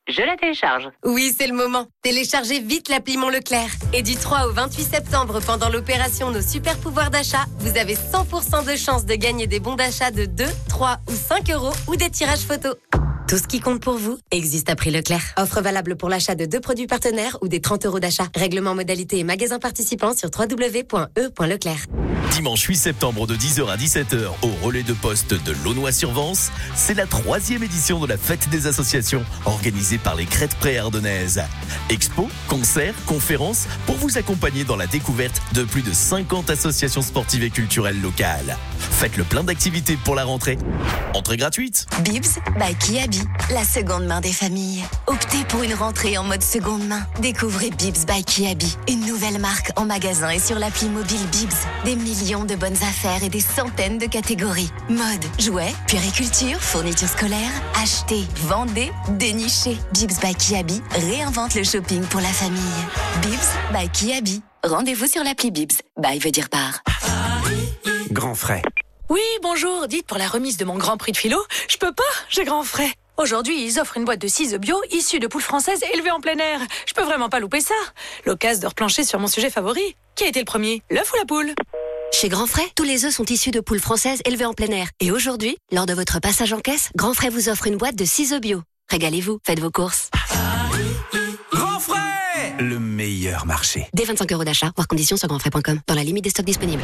je la télécharge. Oui, c'est le moment. Téléchargez vite l'appli Mon Leclerc. Et du trois au vingt-huit septembre, pendant l'opération Nos super pouvoirs d'achat, vous avez cent pour cent de chance de gagner des bons d'achat de deux, trois ou cinq euros ou des tirages photos. Tout ce qui compte pour vous existe à prix Leclerc. Offre valable pour l'achat de deux produits partenaires ou des trente euros d'achat. Règlement, modalité et magasin participant sur w w w point e point leclerc. Dimanche huit septembre de dix heures à dix-sept heures au relais de poste de Launois-sur-Vence, c'est la troisième édition de la fête des associations organisée par les Crêtes Pré-Ardennaises. Expo, concerts, conférences pour vous accompagner dans la découverte de plus de cinquante associations sportives et culturelles locales. Faites le plein d'activités pour la rentrée. Entrée gratuite. Bibs by Kiabi, la seconde main des familles. Optez pour une rentrée en mode seconde main. Découvrez Bibs by Kiabi, une nouvelle marque en magasin et sur l'appli mobile Bibs. Des millions de bonnes affaires et des centaines de catégories. Mode, jouets, puériculture, fournitures scolaires. Achetez, vendez, dénichez. Bibs by Kiabi réinvente le shopping pour la famille. Bibs by Kiabi. Rendez-vous sur l'appli Bibs. By veut dire par. Grand frais. Oui, bonjour, dites pour la remise de mon grand prix de philo, je peux pas, j'ai grand frais. Aujourd'hui, ils offrent une boîte de ciseaux bio issue de poules françaises élevées en plein air. Je peux vraiment pas louper ça. L'occasion de replancher sur mon sujet favori. Qui a été le premier, l'œuf ou la poule? Chez Grand Frais, tous les œufs sont issus de poules françaises élevées en plein air. Et aujourd'hui, lors de votre passage en caisse, Grand Frais vous offre une boîte de ciseaux bio. Régalez-vous, faites vos courses. Grand frais, le meilleur marché. Dès vingt-cinq euros d'achat, voir conditions sur grand frais point com, dans la limite des stocks disponibles.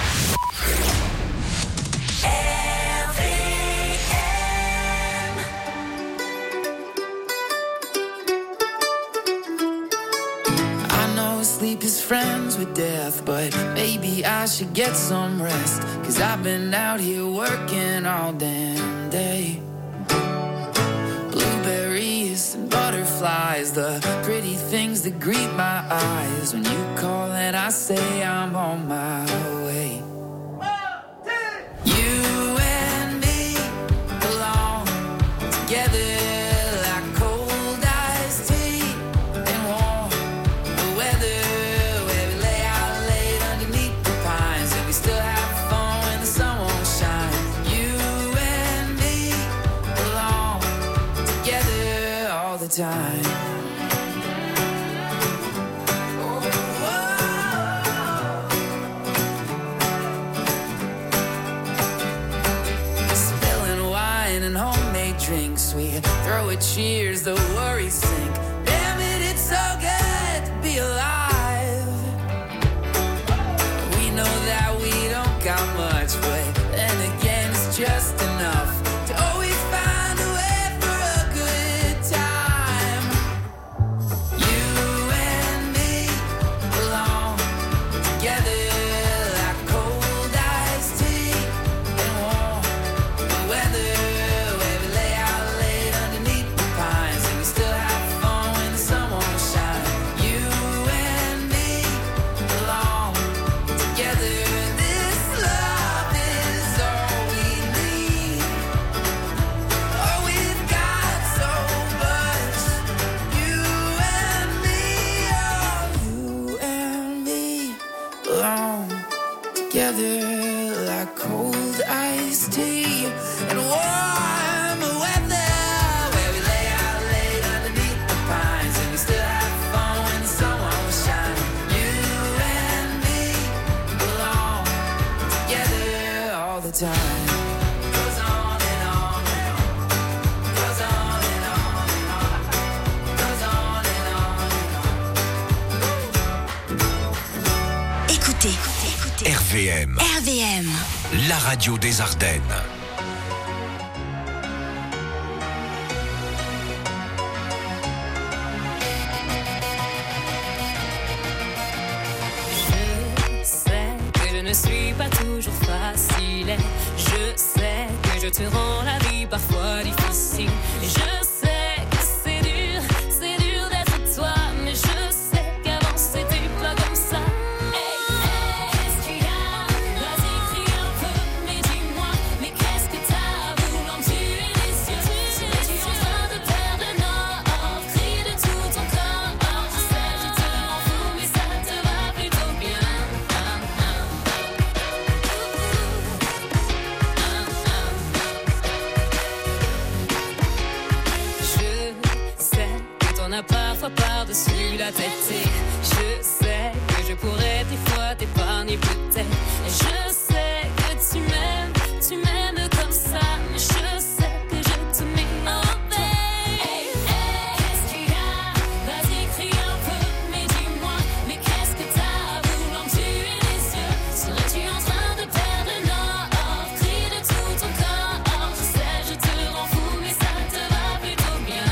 Sleep is friends with death, but maybe I should get some rest. Cause I've been out here working all damn day. Blueberries and butterflies, the pretty things that greet my eyes. When you call and I say I'm on my way. You and me belong together. Time. Spilling wine and homemade drinks, we throw a cheers, the worries sink. Damn it, it's so good to be alive. We know that we don't got much, but then again, it's just enough to always find a way. Together like cold iced tea and warm weather, where we lay out late underneath the pines and we still have fun when the sun won't shine. You and me belong together all the time. Goes on and on and on. Goes on and on and on. Goes on and on and on. Écoutez. R V M. R V M. La radio des Ardennes. Je sais que je ne suis pas toujours facile. Je sais que je te rends la vie parfois difficile. Et je sais que c'est dur, c'est dur d'être toi. Mais je sais qu'avant c'était pas comme ça. ma tête. Et je sais que je pourrais des fois t'épargner peut-être. Et je sais que tu m'aimes, tu m'aimes comme ça. Mais je sais que je te mets en paix. Hey, hey, qu'est-ce qu'il y a? Vas-y, crie un peu, mais dis-moi. Mais qu'est-ce que t'as? Voulant me tuer les yeux. Serais-tu en train de perdre le nord? Crie de tout ton corps. Je sais, je te rends fou, mais ça te va plutôt bien.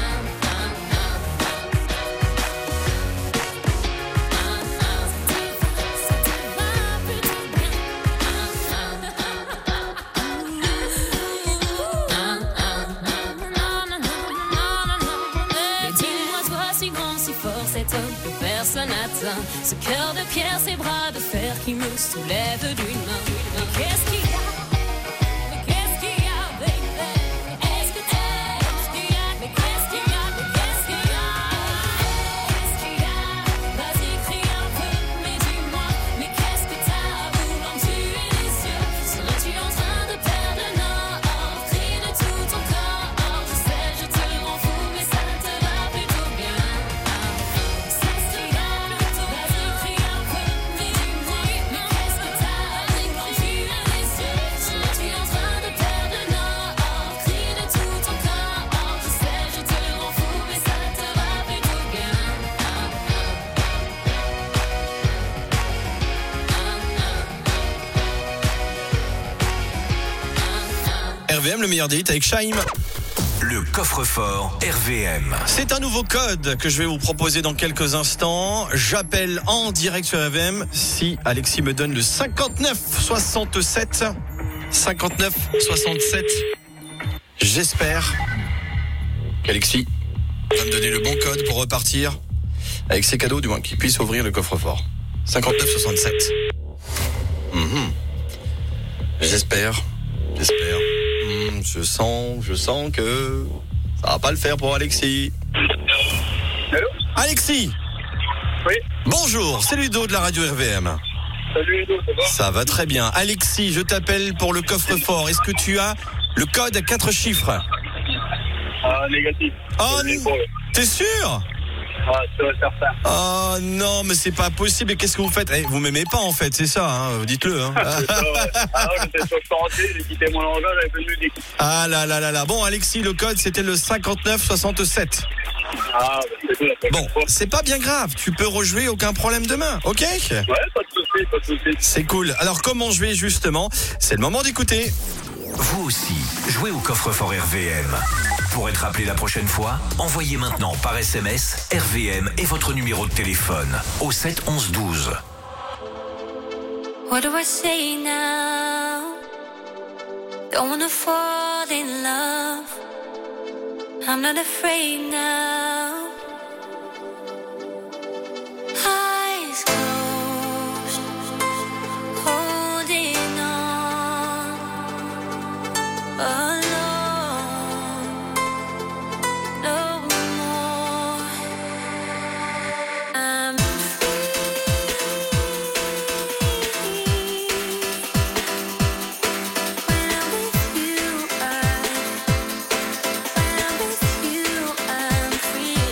Mais dis-moi, toi, si grand, si fort, cet homme que personne n'atteint. Ce cœur de pierre, ces bras de fer qui me soulèvent d'une main. Mais qu'est-ce qu'il y a? Mais qu'est-ce qu'il y a, baby? Est-ce que t'aimes? Qu'est-ce qu'il y a? Mais qu'est-ce qu'il y a? Mais qu'est-ce qu'il y a? Qu'est-ce qu'il y a? Vas-y, crie un peu, mais dis-moi. Mais qu'est-ce que t'as? Voulant me tuer les yeux. Serais-tu en train de perdre le nord? Crie de tout ton corps. Je sais, je te rends fou, mais ça te va plutôt bien. C'est ce qu'il y a plutôt. Vas-y, crie un peu, mais dis-moi. Mais qu'est-ce que t'as? Voulant me tuer les yeux. Serais-tu en train de perdre le nord? Crie de tout ton corps. Je sais, je te rends fou, mais ça te va plutôt bien. R V M, le meilleur des hits avec Shaim. Le coffre-fort R V M. C'est un nouveau code que je vais vous proposer dans quelques instants. J'appelle en direct sur R V M si Alexis me donne le cinquante-neuf soixante-sept. cinquante-neuf soixante-sept. J'espère qu'Alexis va me donner le bon code pour repartir avec ses cadeaux, du moins qu'il puisse ouvrir le coffre-fort. cinquante-neuf soixante-sept. Mhm. J'espère, j'espère. Hmm, je sens, je sens que ça va pas le faire pour Alexis. Allô? Alexis. Oui. Bonjour, c'est Ludo de la radio R V M. Salut Ludo, ça va? Ça va très bien. Alexis, je t'appelle pour le coffre-fort. Est-ce que tu as le code à quatre chiffres? Ah, négatif. Oh, n- t'es sûr? Ah, ça va faire ça. Oh non, mais c'est pas possible. Et qu'est-ce que vous faites? Eh, vous m'aimez pas en fait, c'est ça, hein, dites-le. Hein. C'est ça, ouais. Ah non, j'étais sur le chantier, j'ai quitté mon engin, j'avais fait une musique. Ah là là là là. Bon, Alexis, le code c'était le cinquante-neuf soixante-sept. Ah, bah, c'est tout, la Bon, c'est pas bien grave. Tu peux rejouer, aucun problème demain, ok? Ouais, pas de soucis, pas de soucis. C'est cool. Alors comment je vais justement? C'est le moment d'écouter. Vous aussi, jouez au coffre-fort R V M. Pour être appelé la prochaine fois, envoyez maintenant par S M S R V M et votre numéro de téléphone au sept onze douze. What do I say now? Don't wanna fall in love. I'm not afraid now. Eyes closed, holding on, alone, no more. I'm free.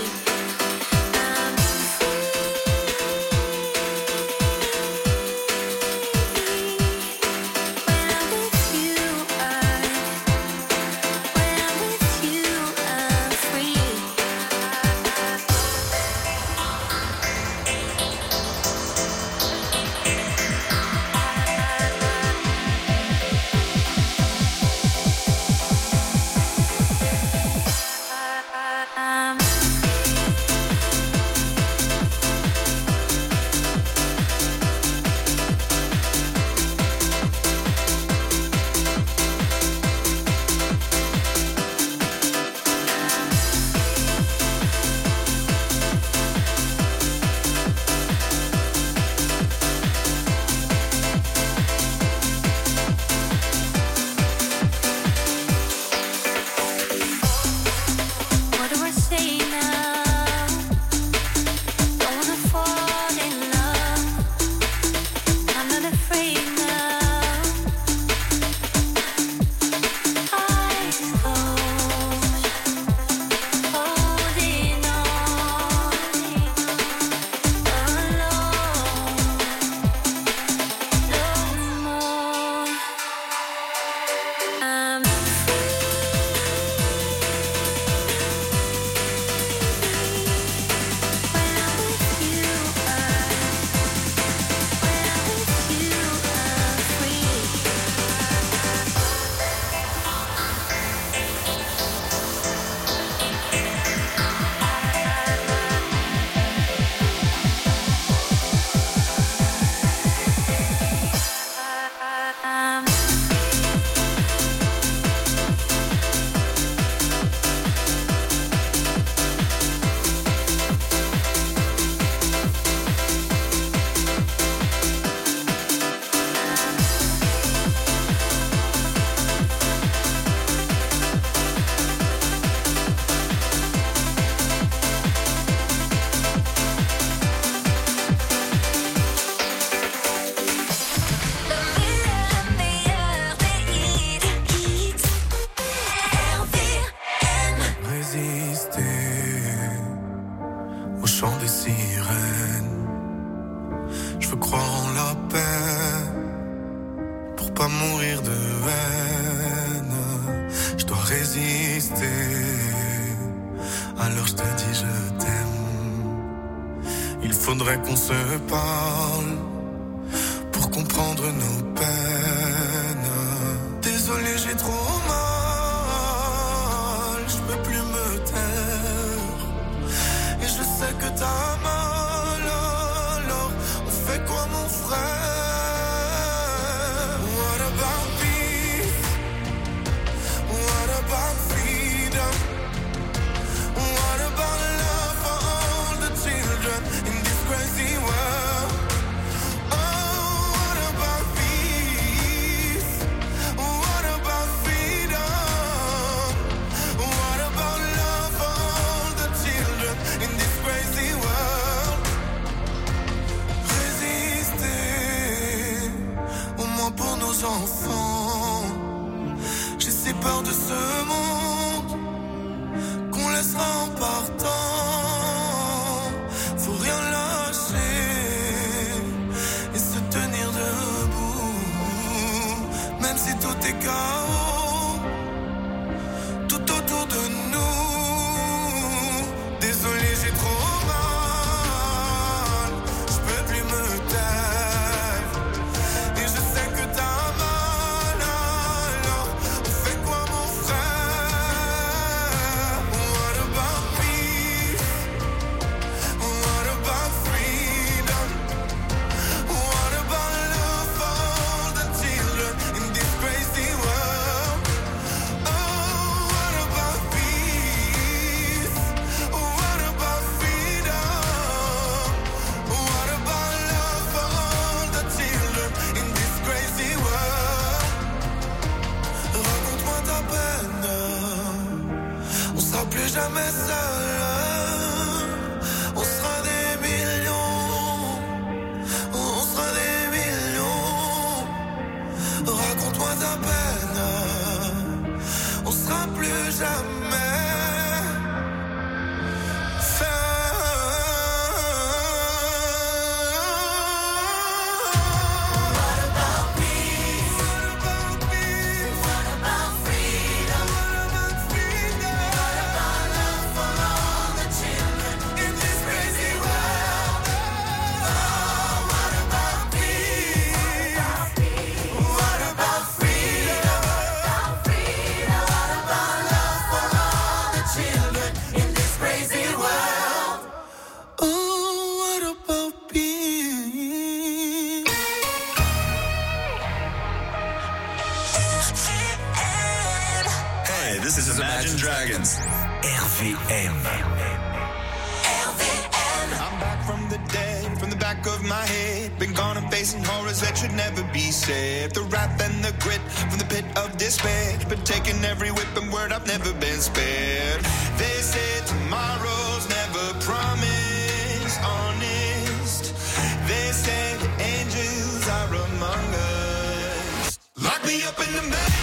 pas mourir de haine. Je dois résister. Alors je te dis je t'aime. Il faudrait qu'on se parle pour comprendre nos peines. Désolé, j'ai trop mal. Je peux plus me taire. Et je sais que t'as mal. Alors on fait quoi mon frère? What about peace? What about freedom? What about love for all the children in this crazy world? Oh, what about peace? What about freedom? What about love for all the children in this crazy world? Résister, au moins pour nos enfants. J'ai si peur de ce monde qu'on laissera en partant. Faut rien lâcher et se tenir debout. Même si tout est chaos tout autour de nous. Désolé, j'ai trop mal. Je peux plus me taire. Et je sais que t'as mal. Alors on fait quoi mon frère? What about peace? What about freedom? What about love for all the children in this crazy world? Oh, what about peace? What about freedom? What about love for all the children in this crazy world? Raconte-moi ta peine. On sera plus jamais seul. On sera des millions. On sera des millions. Raconte-moi ta peine. On sera plus jamais This is Imagine Dragons. R V M. I'm back from the dead, from the back of my head. Been gone and facing horrors that should never be said. The wrath and the grit from the pit of despair. Been taking every whip and word, I've never been spared. They say tomorrow's never promised, honest. They say the angels are among us. Lock me up in the maze.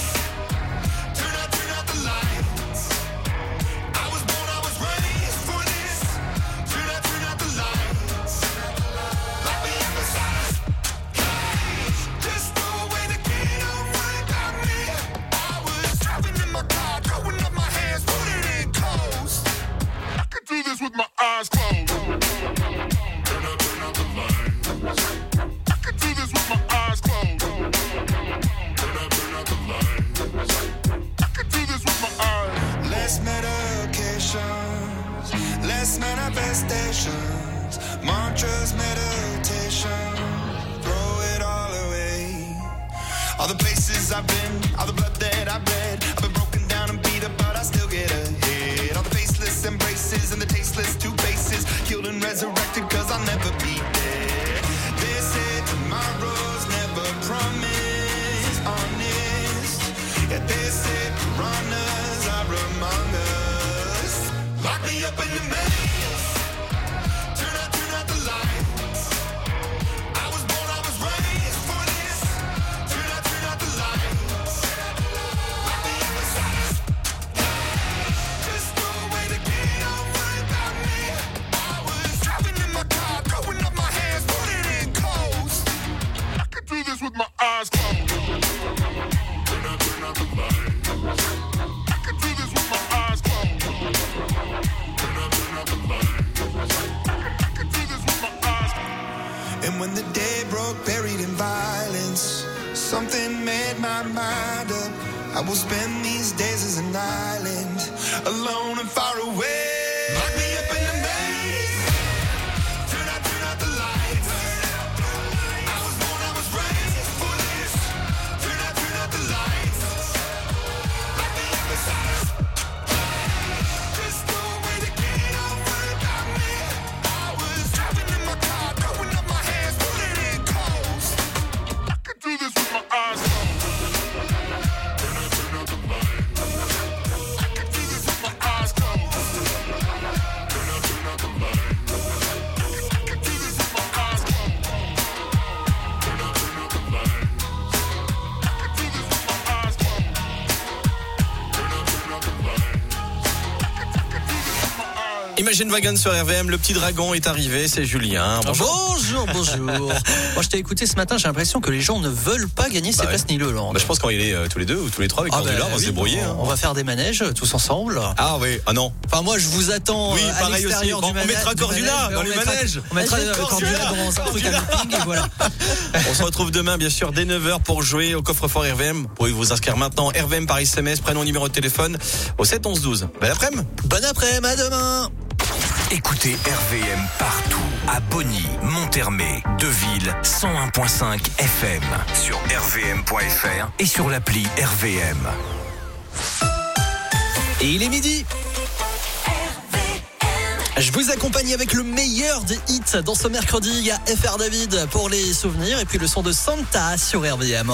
With my eyes closed. Turn out, turn out the lights. I can do this with my eyes closed. Turn out, turn out the lights. I can do this with my eyes. Less medications, less manifestations, mantras, meditation, throw it all away. All the places I've been, all the blood that I've bled, I've been broken down and beat up, but I still get ahead. All the faceless embraces and the tasteless two faces, killed and resurrected, cause I'll never be dead. They say tomorrow's never promised, honest. Yeah, they say piranhas are among us. Lock me up in the maze. Turn out, turn out the lights. I was born, I was raised for this. Turn out, turn out the lights. Lock me up inside. Just throw away the key, don't worry about me. I was driving in my car, throwing up my hands, put it in close. I can do this with my eyes closed. buried in violence. Something made my mind up. I will spend these days as an island, alone and far away. Lock me up in the maze. Turn out, turn out the lights. I was born, I was raised for this. Turn out, turn out the lights. Lock me up inside us. Just no way to get over about me. I was driving in my car, throwing up my hands, pulling in coals. I could do this with my eyes closed. Imagine Wagon sur R V M, le petit dragon est arrivé, c'est Julien. Bonjour, bonjour. bonjour. Moi, je t'ai écouté ce matin, j'ai l'impression que les gens ne veulent pas gagner ces bah places ouais. Nileland. Bah, je pense qu'on y est euh, tous les deux ou tous les trois avec ah Cordula, bah, on va oui, se débrouiller. On, hein. on va faire des manèges tous ensemble. Ah oui, ah non. Enfin, moi, je vous attends oui, à pareil l'extérieur aussi. du Bon, manège. On mettra Cordula dans les manèges. On mettra Cordula dans un truc à looping et voilà. On se retrouve demain, bien sûr, dès neuf heures pour jouer au coffre-fort R V M. Vous pouvez vous inscrire maintenant. R V M par S M S, prénom, numéro de téléphone au sept onze douze. Bon après-midi. Bon après-midi, à demain. Écoutez R V M partout, à Bonny, Montermé, Deville, cent un virgule cinq F M, sur R V M point F R et sur l'appli R V M. Et il est midi. Je vous accompagne avec le meilleur des hits dans ce mercredi. Il y a F R David pour les souvenirs et puis le son de Santa sur R V M.